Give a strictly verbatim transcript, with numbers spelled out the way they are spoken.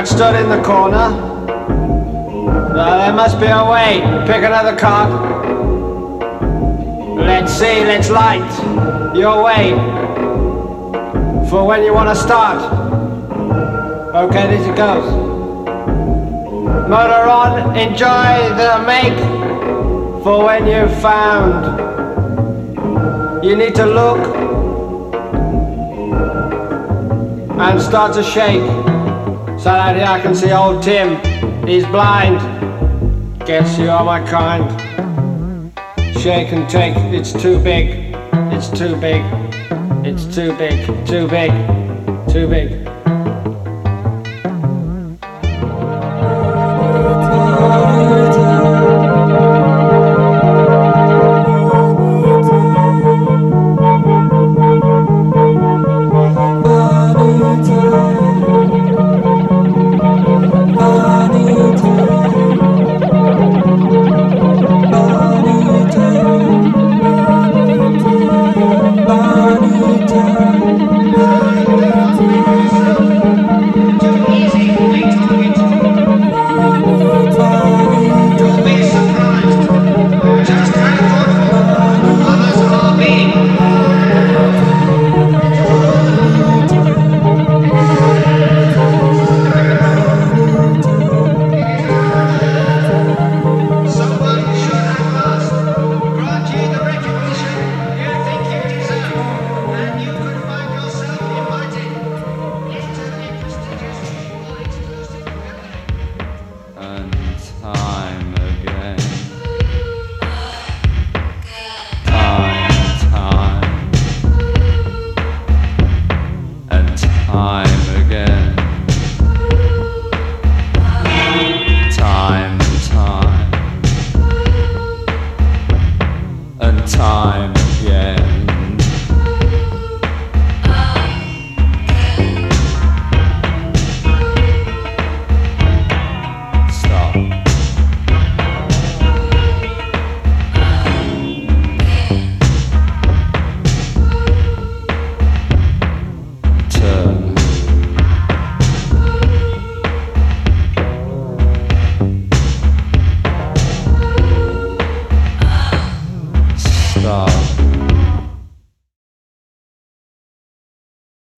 got stood in the corner. Now there must be a way. Pick another card. Let's see, let's light your way for when you want to start. Okay, this it goes. Motor on, enjoy the make for when you've found. You need to look and start to shake so that I can see old Tim. He's blind. Guess you are my kind. Shake and take, it's too big. It's too big. It's too big. Too big. Too big.